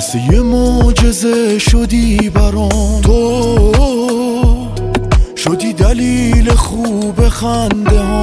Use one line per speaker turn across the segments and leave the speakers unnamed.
مثل یه معجزه شدی برام، تو شدی دلیل خوب خنده ها.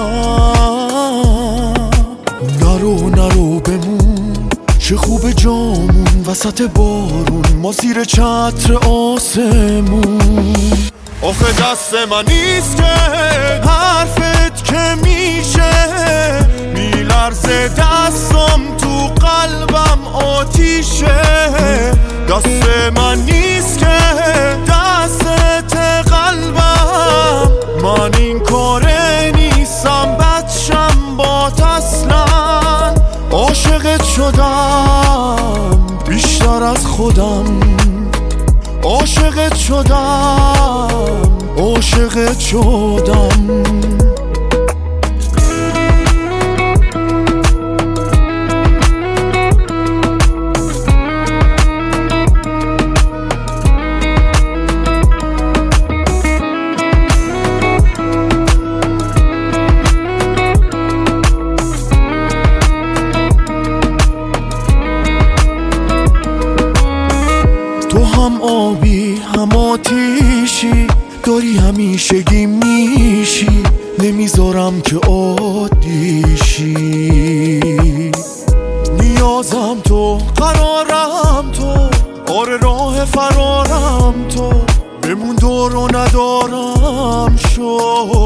نرو بمون، چه خوب جامون وسط بارون، ما زیر چتر آسمون. آخه دست من نیست که حرفت که میشه، میلرزه دستم تو قلبم آتیشه. دست من نیست که دست قلبم، من این کاره نیستم بچم بات اصلا. عاشقت شدم بیشتر از خودم، عاشقت شدم، عاشقت شدم. تو هم آبی هم آتیشی، داری همیشگی میشی، نمیذارم که عادیشی. نیازم تو، قرارم تو، آره راه فرارم تو، بمون دور و ندارم شو.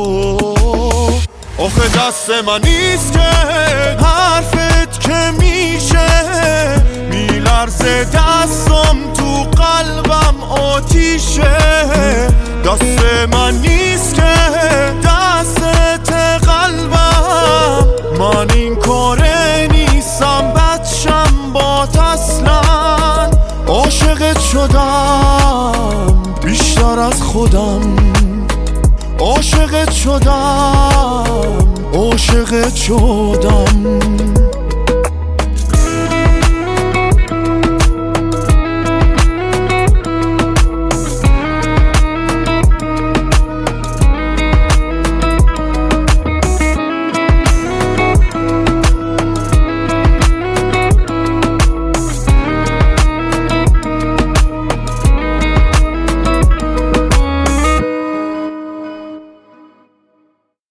آخه دست من نیست که حرفت که میشه، میلرزه دستم تو قلبم آتیشه. دست من نیست که دست قلبم، من این کاره نیستم بچم بات اصلا. عاشقت شدم بیشتر از خودم، عاشقت شدم، عاشقت شدم.